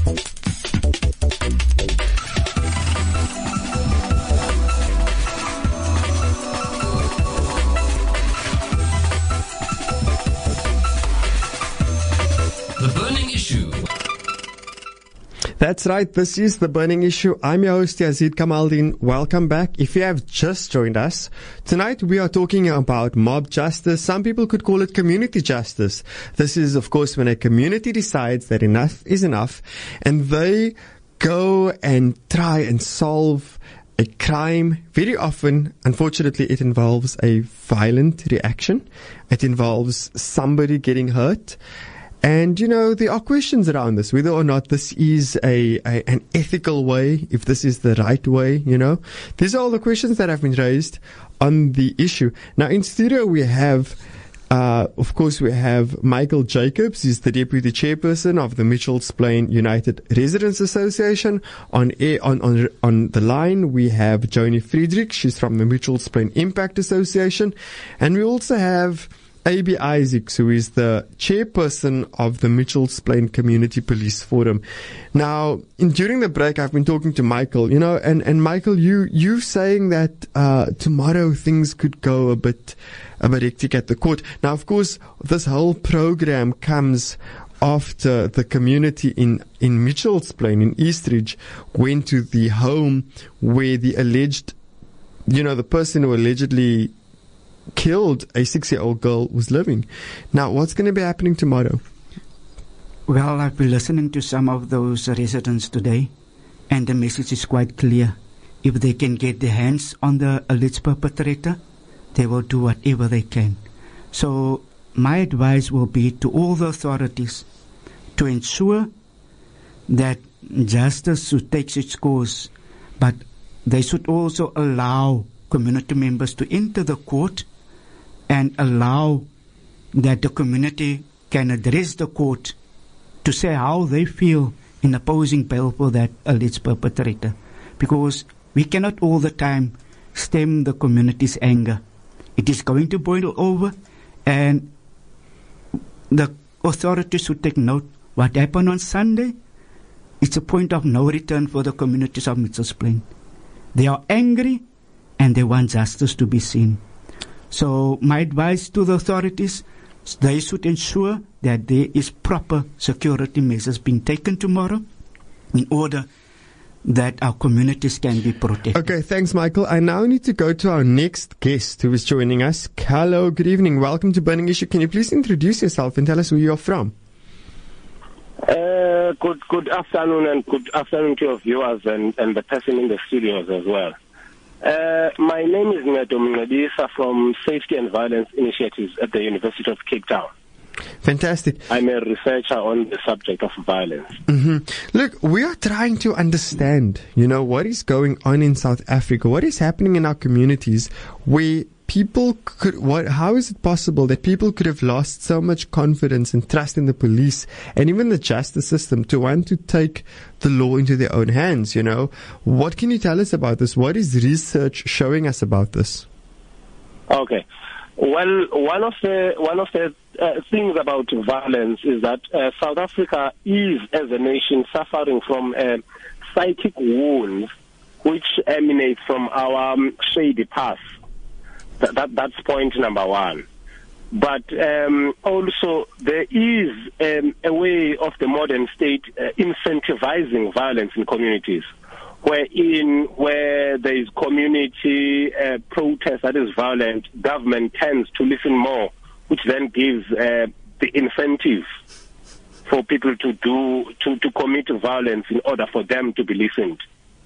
That's right. This is The Burning Issue. I'm your host, Yazid Kamaldeen. Welcome back. If you have just joined us, tonight we are talking about mob justice. Some people could call it community justice. This is, of course, when a community decides that enough is enough and they go and try and solve a crime. Very often, unfortunately, it involves a violent reaction. It involves somebody getting hurt. And, you know, there are questions around this, whether or not this is an ethical way, if this is the right way, you know. These are all the questions that have been raised on the issue. Now, in studio, we have, of course, we have Michael Jacobs. He's the Deputy Chairperson of the Mitchells Plain United Residents Association. On the line, we have Joni Friedrich. She's from the Mitchells Plain Impact Association. And we also have A.B. Isaacs, who is the chairperson of the Mitchells Plain Community Police Forum. Now, during the break, I've been talking to Michael, you know, and Michael, you saying that tomorrow things could go a bit hectic at the court. Now, of course, this whole program comes after the community in Mitchells Plain, in Eastridge, went to the home where the alleged, you know, the person who allegedly killed a 6-year-old girl was living. Now, what's going to be happening tomorrow? Well, I've been listening to some of those residents today, and the message is quite clear. If they can get their hands on the alleged perpetrator, they will do whatever they can. So my advice will be to all the authorities to ensure that justice should take its course, but they should also allow community members to enter the court and allow that the community can address the court to say how they feel in opposing bail for that alleged perpetrator. Because we cannot all the time stem the community's anger. It is going to boil over, and the authorities should take note. What happened on Sunday, it's a point of no return for the communities of Mitchells Plain. They are angry and they want justice to be seen. So my advice to the authorities, they should ensure that there is proper security measures being taken tomorrow in order that our communities can be protected. Okay, thanks, Michael. I now need to go to our next guest who is joining us. Hello, good evening. Welcome to Burning Issue. Can you please introduce yourself and tell us where you're from? Good afternoon, and good afternoon to your viewers and the person in the studios as well. My name is Ngedo Mngedisa from Safety and Violence Initiatives at the University of Cape Town. Fantastic. I'm a researcher on the subject of violence. Mm-hmm. Look, we are trying to understand, you know, what is going on in South Africa, what is happening in our communities where people how is it possible that people could have lost so much confidence and trust in the police and even the justice system to want to take the law into their own hands, you know? What can you tell us about this? What is research showing us about this? Okay. Well, one of the things about violence is that South Africa is, as a nation, suffering from psychic wounds which emanate from our shady past. That's point number one. But also there is a way of the modern state incentivizing violence in communities, where there is community protest that is violent, government tends to listen more, which then gives the incentive for people to commit violence in order for them to be listened.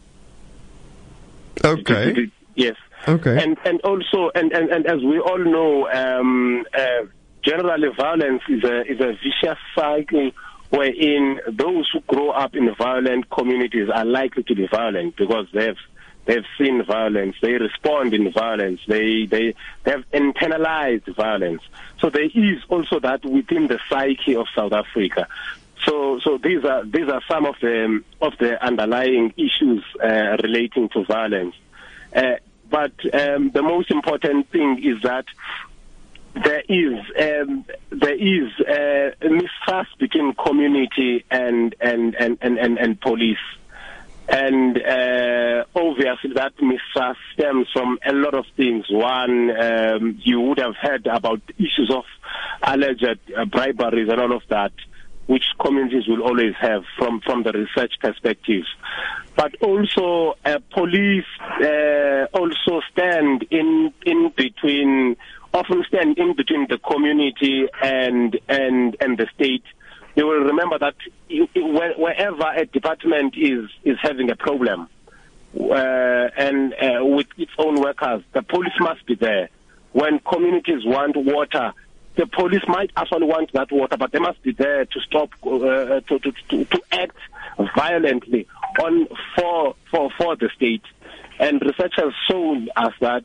Okay. Yes. Okay. And also as we all know, generally violence is a vicious cycle wherein those who grow up in violent communities are likely to be violent because they've seen violence, they respond in violence, they have internalized violence. So there is also that within the psyche of South Africa. So these are some of the underlying issues relating to violence. But the most important thing is that there is mistrust between community and police. And obviously that mistrust stems from a lot of things. One, you would have heard about issues of alleged briberies and all of that, which communities will always have from the research perspective. But also, police also stand in between, often stand in between the community and the state. You will remember that wherever a department is having a problem and with its own workers, the police must be there. When communities want water, the police might actually want that water, but they must be there to stop to act violently for the state. And research has shown us that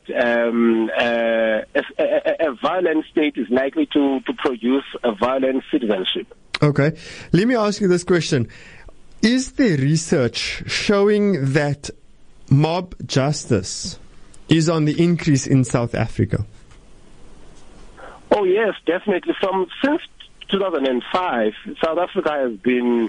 a violent state is likely to produce a violent citizenship. Okay. Let me ask you this question. Is there research showing that mob justice is on the increase in South Africa? Oh yes, definitely. Since 2005, South Africa has been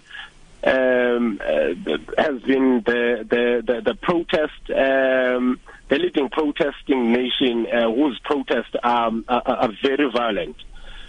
the protest, the leading protesting nation whose protests are very violent.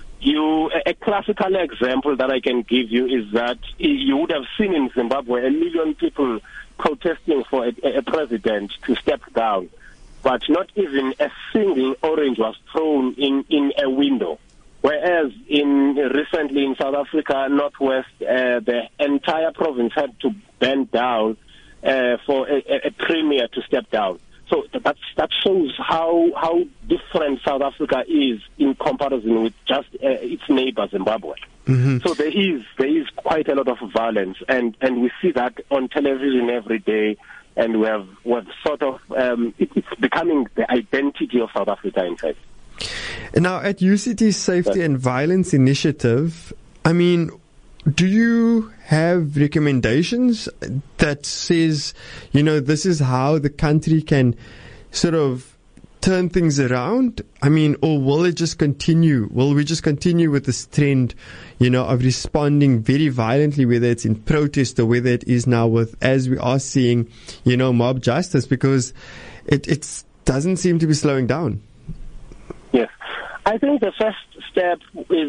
A classical example that I can give you is that you would have seen in Zimbabwe 1 million people protesting for a president to step down, but not even a single orange was thrown in a window. Whereas recently in South Africa, Northwest, the entire province had to bend down for a premier to step down. So that shows how different South Africa is in comparison with just its neighbor Zimbabwe. Mm-hmm. So there is quite a lot of violence, and we see that on television every day, and we've sort of it's becoming the identity of South Africa, in fact. Now, at UCT's Safety and Violence Initiative, I mean, do you have recommendations that says, this is how the country can sort of turn things around? I mean, or will it just continue? Will we just continue with this trend, of responding very violently, whether it's in protest or whether it is now as we are seeing, mob justice, because it doesn't seem to be slowing down. Yes. I think the first step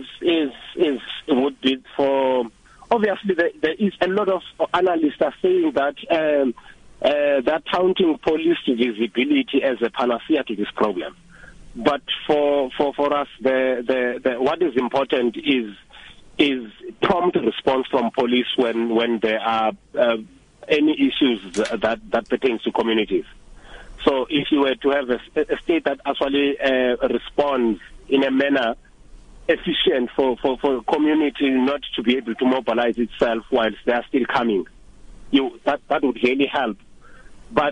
would be for, obviously there is a lot of analysts are saying that they're counting police visibility as a panacea to this problem. But for us, the what is important is prompt response from police when there are any issues that pertains to communities. So if you were to have a state that actually responds in a manner efficient for community not to be able to mobilize itself whilst they are still coming, that would really help. But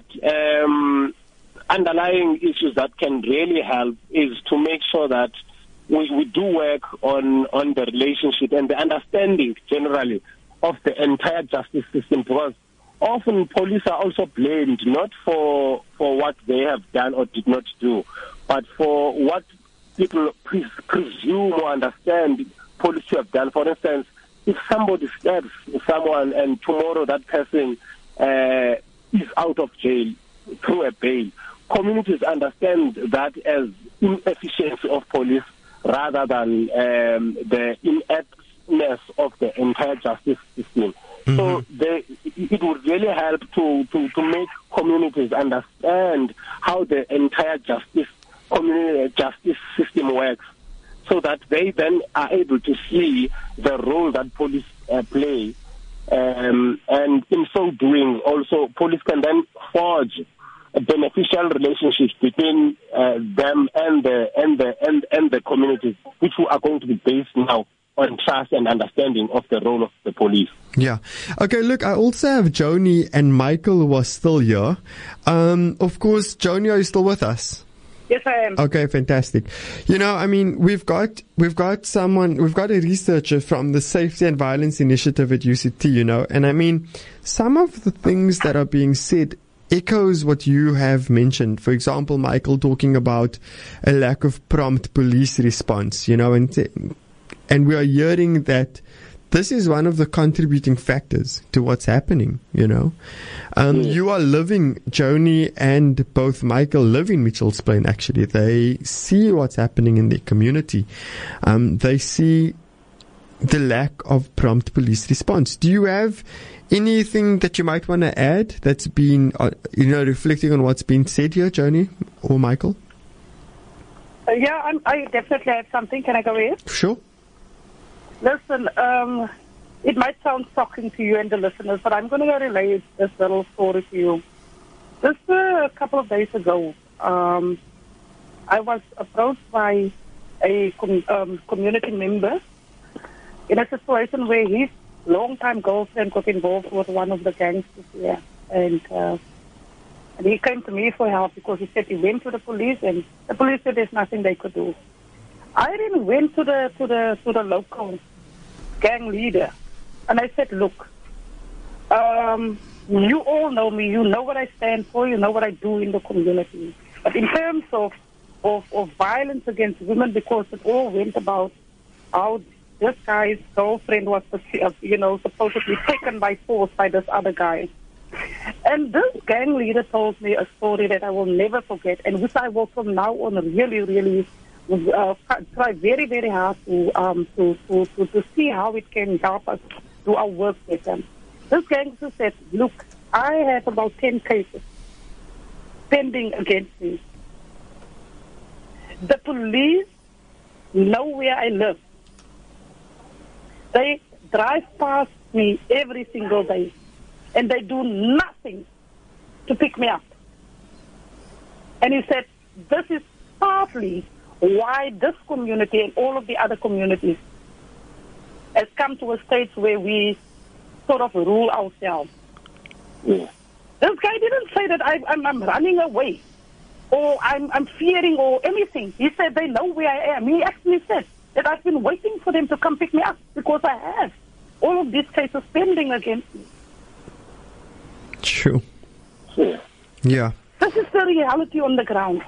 underlying issues that can really help is to make sure that we do work on the relationship and the understanding generally of the entire justice system, because often police are also blamed not for what they have done or did not do, but for what people presume or understand police to have done. For instance, if somebody stabs someone and tomorrow that person is out of jail through a bail, communities understand that as inefficiency of police rather than the ineptness of the entire justice system. Mm-hmm. So it would really help to make communities understand how the entire justice system works, so that they then are able to see the role that police play, and in so doing, also police can then forge beneficial relationships between them and the communities, which are going to be based now on trust and understanding of the role of the police. Yeah. Okay, look, I also have Joni and Michael who are still here. Of course, Joni, are you still with us? Yes, I am. Okay, fantastic. We've got a researcher from the Safety and Violence Initiative at UCT, and I mean, some of the things that are being said echoes what you have mentioned. For example, Michael talking about a lack of prompt police response, and we are hearing that this is one of the contributing factors to what's happening, You are living, Joni and both Michael live in Mitchell's Plain, actually. They see what's happening in their community. They see the lack of prompt police response. Do you have anything that you might want to add that's been, reflecting on what's been said here, Joni or Michael? I definitely have something. Can I go ahead? Sure. Listen, it might sound shocking to you and the listeners, but I'm going to relay this little story to you. Just a couple of days ago, I was approached by a community member in a situation where his long-time girlfriend got involved with one of the gangsters here. And he came to me for help because he said he went to the police, and the police said there's nothing they could do. I then went to the local gang leader, and I said, look, you all know me, you know what I stand for, you know what I do in the community. But in terms of violence against women, because it all went about how this guy's girlfriend was, supposedly taken by force by this other guy. And this gang leader told me a story that I will never forget, and which I will from now on really, really try very, very hard to see how it can help us do our work with them. This gangster said, look, I have about 10 cases pending against me. The police know where I live. They drive past me every single day, and they do nothing to pick me up. And he said, this is partly why this community and all of the other communities has come to a stage where we sort of rule ourselves. Yeah. This guy didn't say that I'm running away or I'm fearing or anything. He said they know where I am. He actually said that I've been waiting for them to come pick me up because I have all of these cases pending against me. True. Yeah. This is the reality on the ground.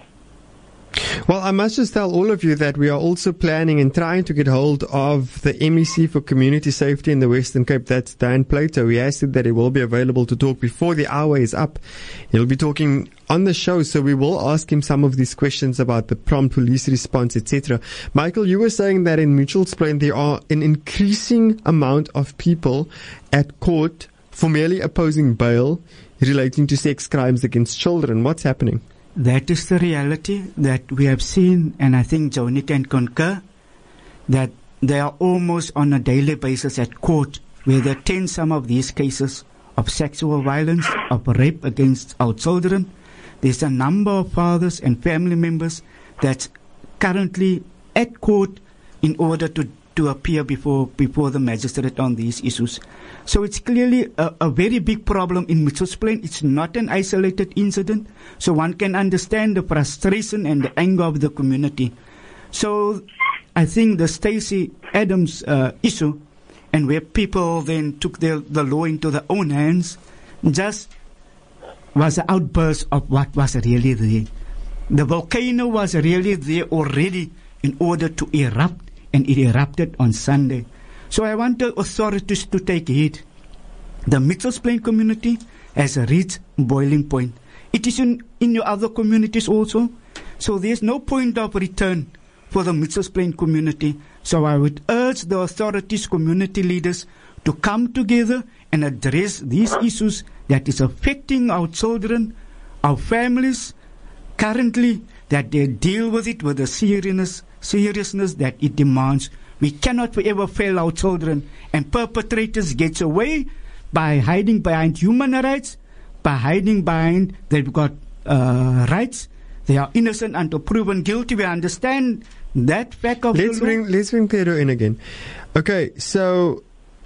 Well, I must just tell all of you that we are also planning and trying to get hold of the MEC for Community Safety in the Western Cape. That's Dan Plato. He has said that he will be available to talk before the hour is up. He'll be talking on the show, so we will ask him some of these questions about the prompt police response, etc. Michael, you were saying that in Mitchell's Plain there are an increasing amount of people at court for merely opposing bail relating to sex crimes against children. What's happening? That is the reality that we have seen, and I think Joni can concur, that they are almost on a daily basis at court where they attend some of these cases of sexual violence, of rape against our children. There's a number of fathers and family members that's currently at court in order to appear before the magistrate on these issues. So it's clearly a very big problem in Mitchell's Plain. It's not an isolated incident, so one can understand the frustration and the anger of the community. So I think the Stacey Adams issue, and where people then took the law into their own hands, just was an outburst of what was really there. The volcano was really there already in order to erupt, and it erupted on Sunday. So I want the authorities to take heed. The Mitchell's Plain community has reached boiling point. It is in your other communities also. So there's no point of return for the Mitchell's Plain community. So I would urge the authorities, community leaders, to come together and address these issues that is affecting our children, our families currently, that they deal with it with the seriousness that it demands. We cannot forever fail our children, and perpetrators get away by hiding behind human rights, by hiding behind they've got rights. They are innocent until proven guilty. We understand that fact of let's bring Pedro in again. Okay, so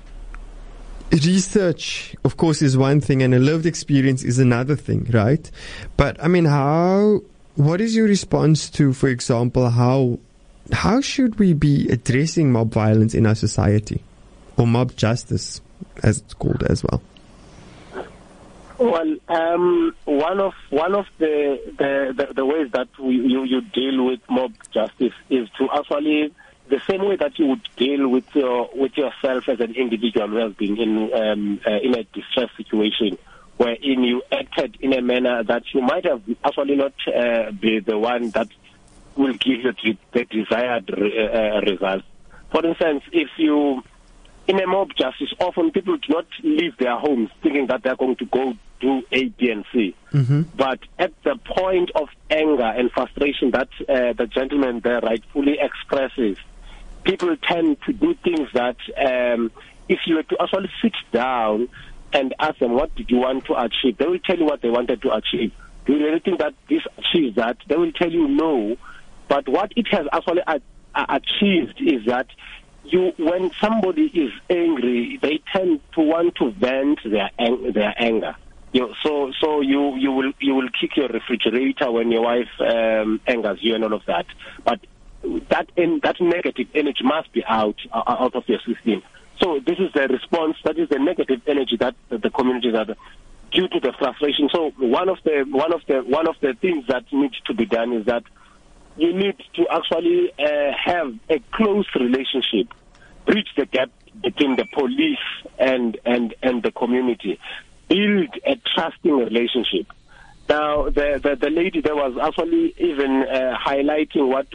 research, of course, is one thing, and a lived experience is another thing, right? But I mean, what is your response to, for example, how should we be addressing mob violence in our society, or mob justice, as it's called as well? Well, one of the ways that you deal with mob justice is to actually, the same way that you would deal with yourself as an individual who has been in a distress situation, wherein you acted in a manner that you might have actually not be the one that will give you the desired result. For instance, if you in a mob justice, often people do not leave their homes thinking that they're going to go do A, B, and C. Mm-hmm. But at the point of anger and frustration that the gentleman there rightfully expresses, people tend to do things that if you were to actually sit down and ask them, what did you want to achieve? They will tell you what they wanted to achieve. Do you really think that this achieves that? They will tell you no. But what it has actually achieved is that when somebody is angry, they tend to want to vent their anger. So you will kick your refrigerator when your wife angers you and all of that. But that negative energy must be out of your system. So this is the response. That is the negative energy that the communities are due to the frustration. So one of the things that needs to be done is that you need to actually have a close relationship, bridge the gap between the police and the community, build a trusting relationship. Now, the lady there was actually even highlighting what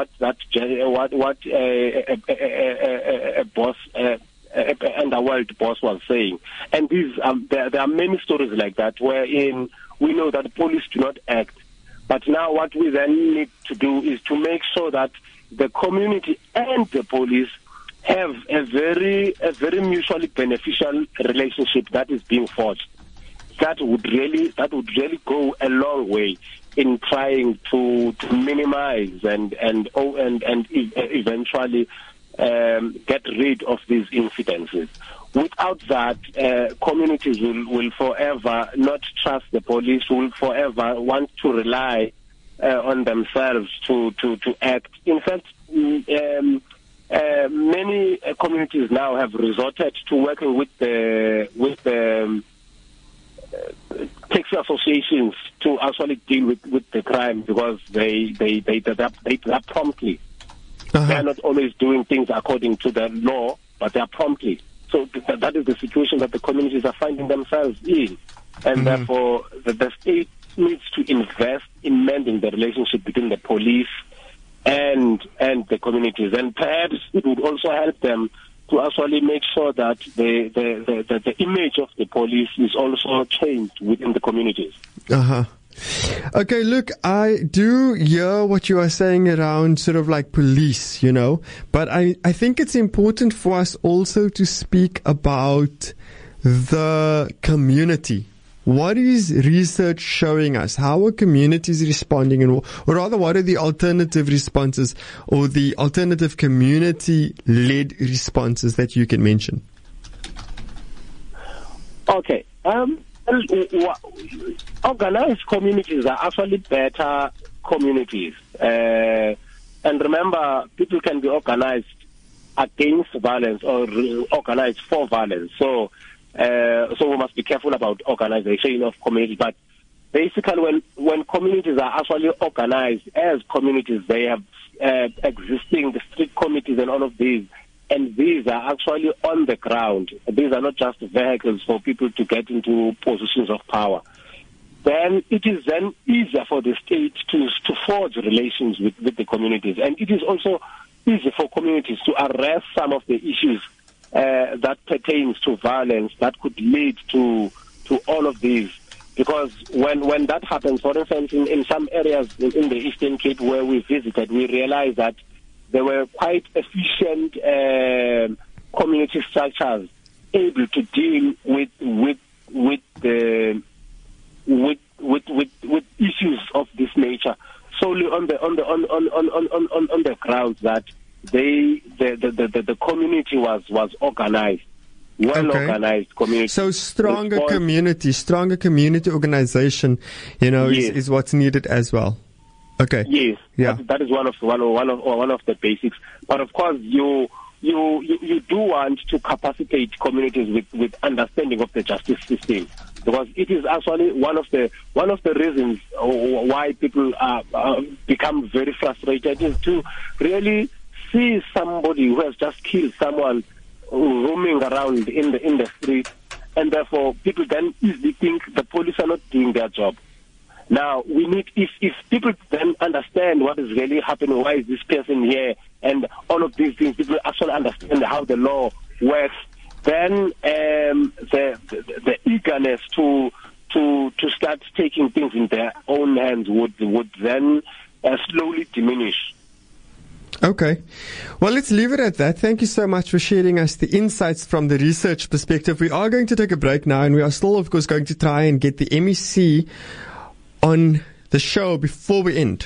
a boss, underworld boss was saying, and these there are many stories like that wherein we know that police do not act. But now what we then need to do is to make sure that the community and the police have a very mutually beneficial relationship that is being forged. That would really go a long way in trying to minimize and eventually get rid of these incidences. Without that, communities will forever not trust the police, will forever want to rely on themselves to act. In fact, many communities now have resorted to working with the taxi associations to actually deal with the crime, because they promptly. Uh-huh. They are not always doing things according to the law, but they are promptly. So that is the situation that the communities are finding themselves in. And therefore, the state needs to invest in mending the relationship between the police and the communities. And perhaps it would also help them to actually make sure that the image of the police is also changed within the communities. Uh-huh. Okay, look, I do hear what you are saying around sort of like police, but I think it's important for us also to speak about the community. What is research showing us? How are communities responding, or rather, what are the alternative responses or the alternative community-led responses that you can mention? Okay. Organized communities are actually better communities. And remember, people can be organized against violence or organized for violence. So we must be careful about organization of communities. But basically, when communities are actually organized as communities, they have existing district committees and all of these. And these are actually on the ground. These are not just vehicles for people to get into positions of power. Then it is then easier for the state to forge relations with the communities. And it is also easy for communities to arrest some of the issues that pertains to violence that could lead to all of these. Because when that happens, for instance, in some areas in the Eastern Cape where we visited, we realized that there were quite efficient community structures able to deal with issues of this nature solely on the grounds that the community was organized, organized community. So stronger community organization, yes, is what's needed as well. Okay. Yes. Yeah. That is one of the basics. But of course, you do want to capacitate communities with understanding of the justice system. because it is actually one of the reasons why people become very frustrated, is to really see somebody who has just killed someone roaming around in the street, and therefore people then easily think the police are not doing their job. Now, we need, if people then understand what is really happening, why is this person here, and all of these things, people actually understand how the law works, then the eagerness to start taking things in their own hands would then slowly diminish. Okay. Well, let's leave it at that. Thank you so much for sharing us the insights from the research perspective. We are going to take a break now, and we are still, of course, going to try and get the MEC on the show before we end.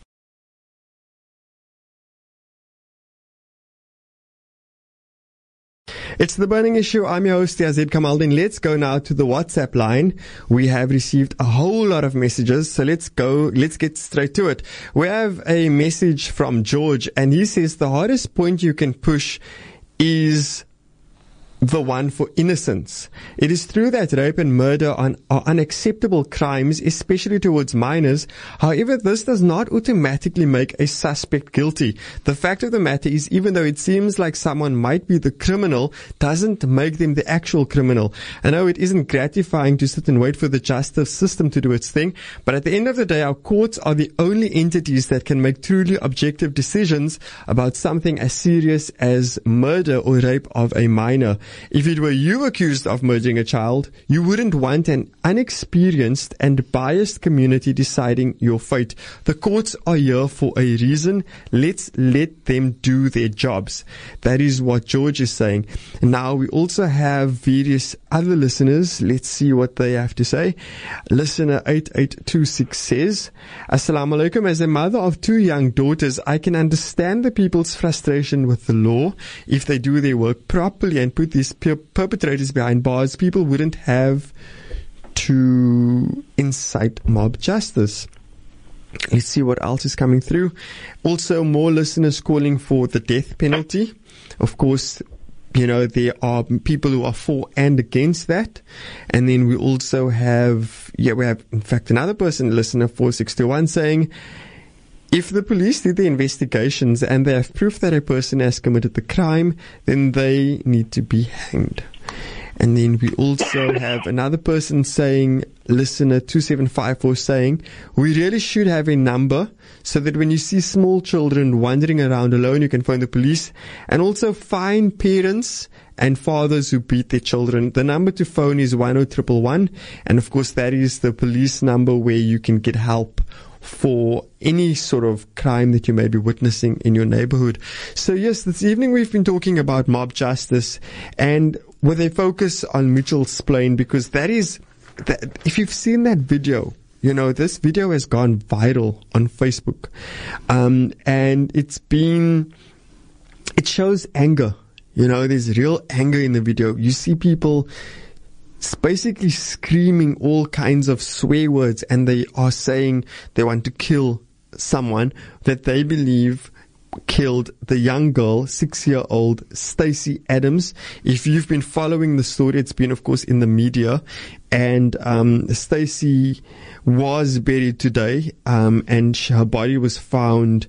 It's The Burning Issue. I'm your host, Yazid Kamaldeen. Let's go now to the WhatsApp line. We have received a whole lot of messages, so let's get straight to it. We have a message from George, and he says the hardest point you can push is the one for innocence. It is true that rape and murder are unacceptable crimes, especially towards minors. However, this does not automatically make a suspect guilty. The fact of the matter is, even though it seems like someone might be the criminal, doesn't make them the actual criminal. I know it isn't gratifying to sit and wait for the justice system to do its thing, but at the end of the day, our courts are the only entities that can make truly objective decisions about something as serious as murder or rape of a minor. If it were you accused of murdering a child, you wouldn't want an unexperienced and biased community deciding your fate. The courts are here for a reason. Let's let them do their jobs. That is what George is saying. Now, we also have various other listeners. Let's see what they have to say. Listener 8826 says, Assalamu alaikum. As a mother of 2 young daughters, I can understand the people's frustration with the law. If they do their work properly and put these perpetrators behind bars, people wouldn't have to incite mob justice. Let's see what else is coming through. Also, more listeners calling for the death penalty. Of course, you know, there are people who are for and against that. And then we also have, in fact, another person, listener 4621, saying, if the police did the investigations and they have proof that a person has committed the crime, then they need to be hanged. And then we also have another person saying, listener 2754 saying, we really should have a number so that when you see small children wandering around alone, you can phone the police, and also fine parents and fathers who beat their children. The number to phone is 10111, and of course that is the police number where you can get help for any sort of crime that you may be witnessing in your neighborhood. So yes, this evening we've been talking about mob justice, and with a focus on Mitchell's Plain, because that is, if you've seen that video, you know, this video has gone viral on Facebook. And it shows anger. You know, there's real anger in the video. You see people basically screaming all kinds of swear words, and they are saying they want to kill someone that they believe killed the young girl, 6-year-old Stacey Adams. If you've been following the story, it's been, of course, in the media. And Stacey was buried today, and her body was found.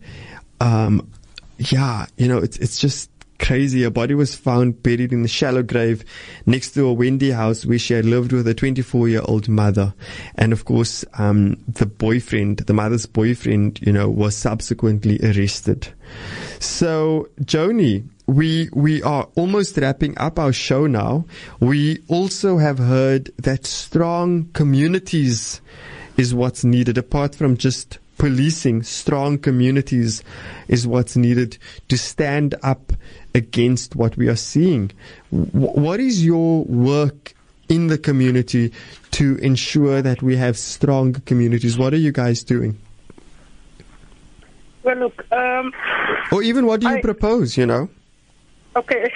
It's just crazy. Her body was found buried in the shallow grave next to a Wendy house where she had lived with a 24-year-old mother. And of course, the mother's boyfriend, you know, was subsequently arrested. So, Joni, we are almost wrapping up our show now. We also have heard that strong communities is what's needed, apart from just policing. Strong communities is what's needed to stand up against what we are seeing. What is your work in the community to ensure that we have strong communities? What are you guys doing? Well, look, or even what do you propose, you know? Okay.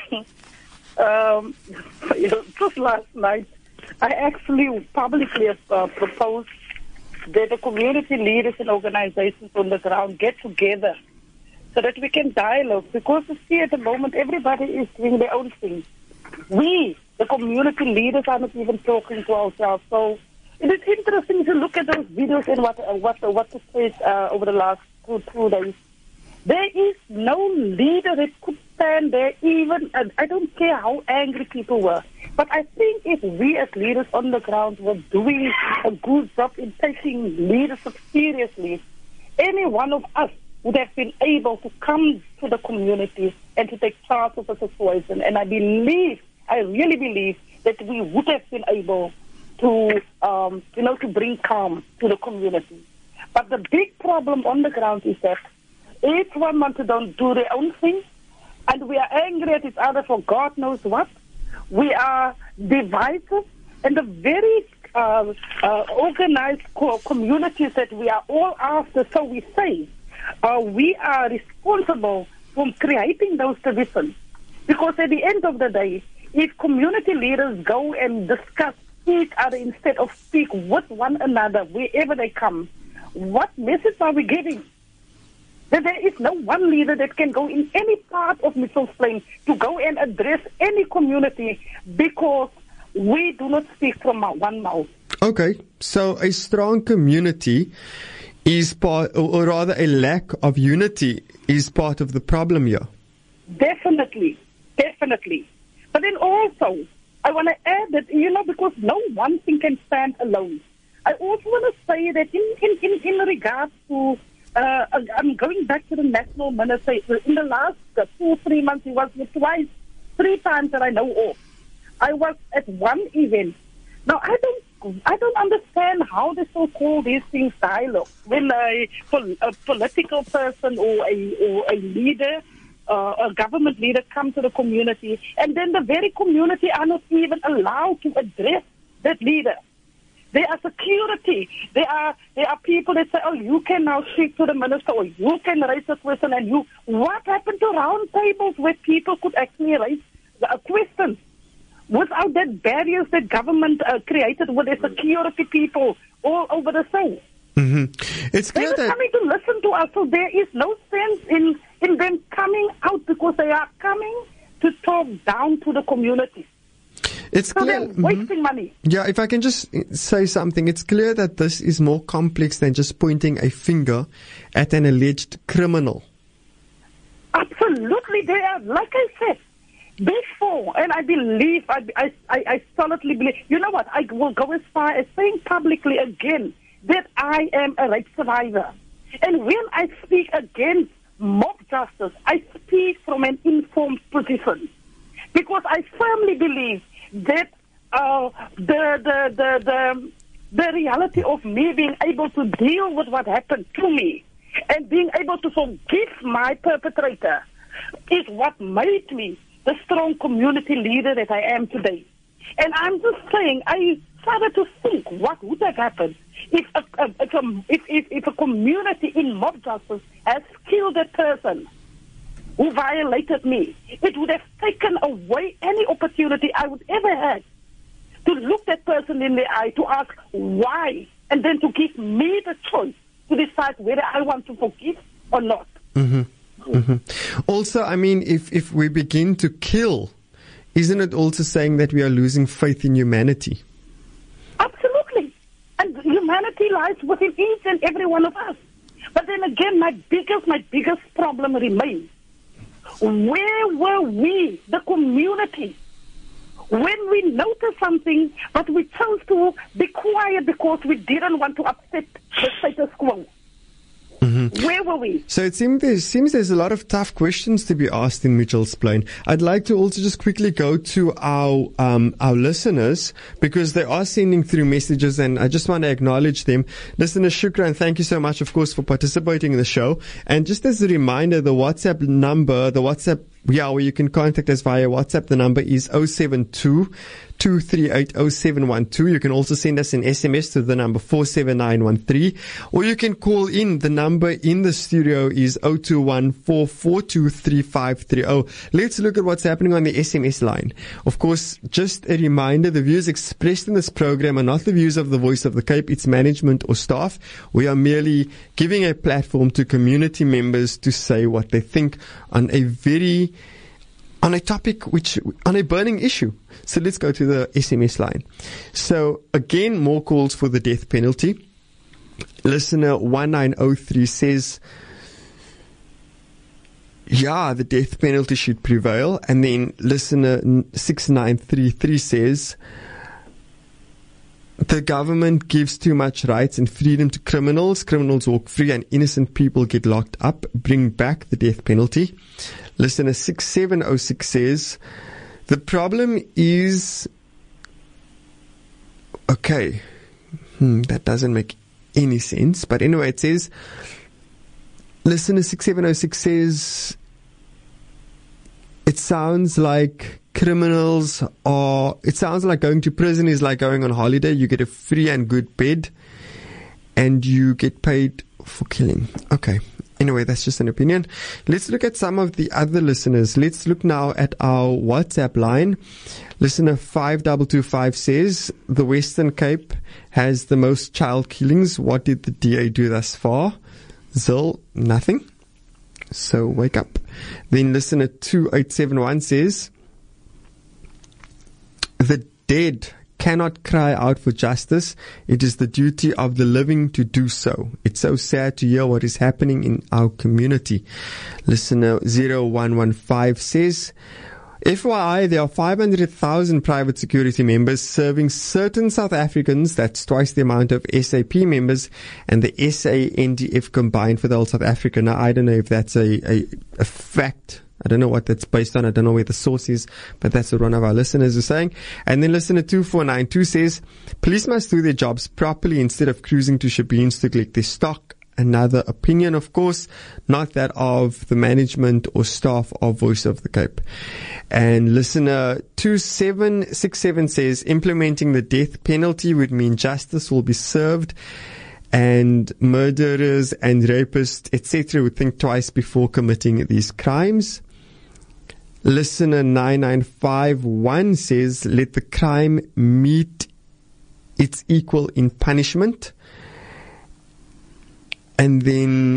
Just last night, I actually publicly proposed that the community leaders and organizations on the ground get together so that we can dialogue. Because you see, at the moment, everybody is doing their own thing. We, The community leaders are not even talking to ourselves. So it is interesting to look at those videos and what took place over the last two days. There is no leader that could stand there, even, I don't care how angry people were. But I think if we as leaders on the ground were doing a good job in taking leadership seriously, any one of us would have been able to come to the community and to take charge of the situation. And I really believe that we would have been able to, to bring calm to the community. But the big problem on the ground is that each one wants to do their own thing, and we are angry at each other for God knows what. We are divisive, and the very organized communities that we are all after, so we say, we are responsible for creating those divisions. Because at the end of the day, if community leaders go and discuss each other instead of speak with one another wherever they come, what message are we giving? That there is no one leader that can go in any part of Mitchell's Plain to go and address any community because we do not speak from one mouth. Okay, so a strong community is part, or rather a lack of unity is part of the problem here. Definitely. But then also, I want to add that, because no one thing can stand alone. I also want to say that in regards to I'm going back to the national minister. In the last 2-3 months, he was here twice, 3 times that I know of. I was at one event. Now, I don't understand how they so call these things dialogue. When a political person or a leader, a government leader come to the community, and then the very community are not even allowed to address that leader. There are security. There are people that say, oh, you can now speak to the minister, or you can raise a question, and you. What happened to round tables where people could actually raise questions without that barriers that government created with the security people all over the south? Mm-hmm. It's clear they're coming to listen to us, so there is no sense in them coming out because they are coming to talk down to the community. It's so clear. They're wasting money. Yeah, if I can just say something, it's clear that this is more complex than just pointing a finger at an alleged criminal. Absolutely, they are. Like I said before, and I believe, I solidly believe. You know what? I will go as far as saying publicly again that I am a rape survivor, and when I speak against mob justice, I speak from an informed position because I firmly believe that the reality of me being able to deal with what happened to me and being able to forgive my perpetrator is what made me the strong community leader that I am today. And I'm just saying, I started to think what would have happened if a community in mob justice has killed a person who violated me. It would have taken away any opportunity I would ever have to look that person in the eye, to ask why, and then to give me the choice to decide whether I want to forgive or not. Mm-hmm. Mm-hmm. Also, I mean, if we begin to kill, isn't it also saying that we are losing faith in humanity? Absolutely. And humanity lies within each and every one of us. But then again, my biggest problem remains. Where were we, the community, when we noticed something, but we chose to be quiet because we didn't want to upset the status quo? Mm-hmm. Where were we? So it seems there's a lot of tough questions to be asked in Mitchell's Plain. I'd like to also just quickly go to our listeners because they are sending through messages, and I just want to acknowledge them. Listener Shukran, thank you so much, of course, for participating in the show. And just as a reminder, the WhatsApp number, where you can contact us via WhatsApp, the number is 072-238-0712. You can also send us an SMS to the number 47913, or you can call in. The number in the studio is 021-442-3530. Let's look at what's happening on the SMS line. Of course, just a reminder, the views expressed in this program are not the views of the Voice of the Cape, its management or staff. We are merely giving a platform to community members to say what they think on a very on a topic on a burning issue. So let's go to the SMS line. So again, more calls for the death penalty. Listener 1903 says, yeah, the death penalty should prevail. And then listener 6933 says, the government gives too much rights and freedom to criminals. Criminals walk free and innocent people get locked up. Bring back the death penalty. Listener 6706 says, the problem is... Okay. That doesn't make any sense. But anyway, it says... Listener 6706 says, it sounds like it sounds like going to prison is like going on holiday. You get a free and good bed and you get paid for killing. Okay. Anyway, that's just an opinion. Let's look at some of the other listeners. Let's look now at our WhatsApp line. Listener 5225 says, the Western Cape has the most child killings. What did the DA do thus far? Zil, nothing. So wake up. Then listener 2871 says, the dead cannot cry out for justice. It is the duty of the living to do so. It's so sad to hear what is happening in our community. Listener 0115 says, FYI, there are 500,000 private security members serving certain South Africans. That's twice the amount of SAP members and the SANDF combined for the whole South Africa. Now, I don't know if that's a fact. I don't know what that's based on. I don't know where the source is, but that's what one of our listeners is saying. And then listener 2492 says, police must do their jobs properly instead of cruising to Shabeens to collect their stock. Another opinion, of course, not that of the management or staff of Voice of the Cape. And listener 2767 says, implementing the death penalty would mean justice will be served and murderers and rapists, etc., would think twice before committing these crimes. Listener 9951 says, let the crime meet its equal in punishment. And then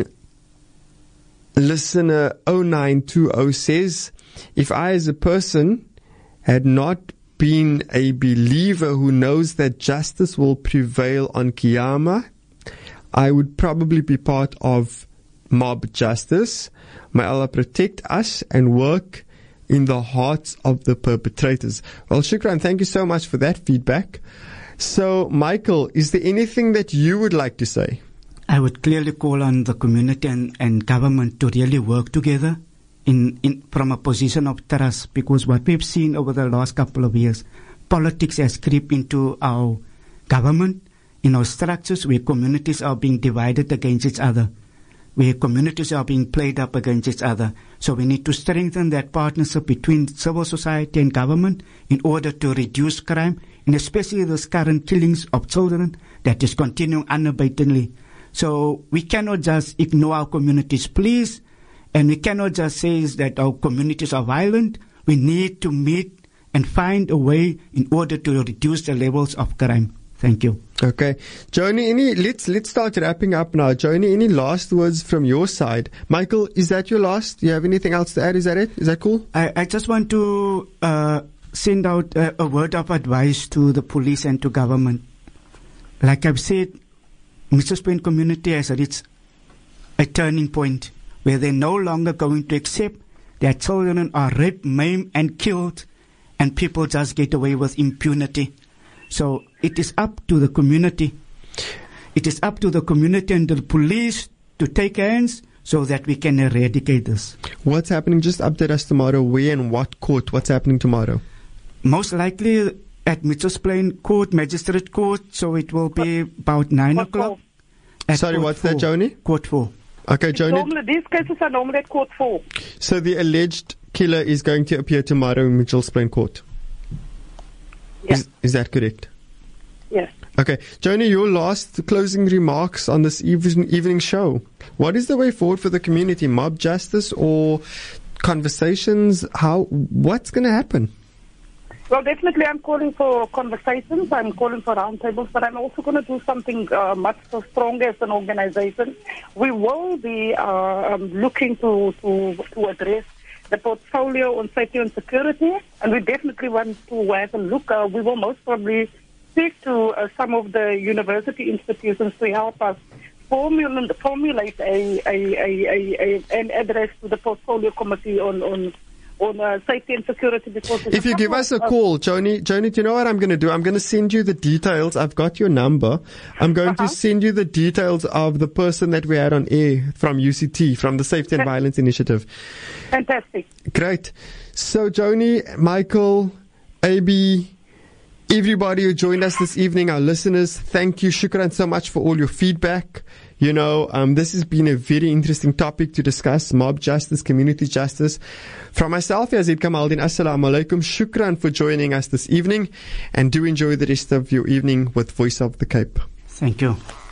listener 0920 says, if I as a person had not been a believer who knows that justice will prevail on Kiyama, I would probably be part of mob justice. May Allah protect us and work in the hearts of the perpetrators. Well, Shukran, thank you so much for that feedback. So, Michael, is there anything that you would like to say? I would clearly call on the community and government to really work together from a position of trust, because what we've seen over the last couple of years, politics has crept into our government, in our structures, where communities are being divided against each other, where communities are being played up against each other. So we need to strengthen that partnership between civil society and government in order to reduce crime, and especially those current killings of children that is continuing unabatedly. So we cannot just ignore our communities, please, and we cannot just say that our communities are violent. We need to meet and find a way in order to reduce the levels of crime. Thank you. Okay. Joni, let's start wrapping up now. Joni, any last words from your side? Michael, is that your last? Do you have anything else to add? Is that it? Is that cool? I just want to send out a word of advice to the police and to government. Like I've said, Mitchells Plain community has reached a turning point where they're no longer going to accept that children are raped, maimed, and killed, and people just get away with impunity. So it is up to the community. It is up to the community and the police to take hands so that we can eradicate this. What's happening? Just update us tomorrow. Where and what court? What's happening tomorrow? Most likely at Mitchells Plain Court, Magistrate Court, so it will be about 9 o'clock. Sorry, what's that, Joni? Court 4. Okay, Joni. Normally, these cases are normally at Court 4. So the alleged killer is going to appear tomorrow in Mitchells Plain Court? Yes. Is that correct? Yes. Okay. Joni, your last closing remarks on this evening show. What is the way forward for the community? Mob justice or conversations? What's going to happen? Well, definitely I'm calling for conversations. I'm calling for roundtables, but I'm also going to do something much stronger as an organization. We will be looking to address the portfolio on safety and security, and we definitely want to have a look. We will most probably speak to some of the university institutions to help us formulate an address to the portfolio committee on safety and security. Because if you give us a call, Joni, do you know what I'm going to do? I'm going to send you the details. I've got your number. I'm going to send you the details of the person that we had on air from UCT, from the Safety and Violence Initiative. Fantastic. Great. So, Joni, Michael, AB, everybody who joined us this evening, our listeners, thank you. Shukran so much for all your feedback. You know, this has been a very interesting topic to discuss, mob justice, community justice. From myself, Yazid Kamaldeen, Assalamu alaikum. Shukran for joining us this evening, and do enjoy the rest of your evening with Voice of the Cape. Thank you.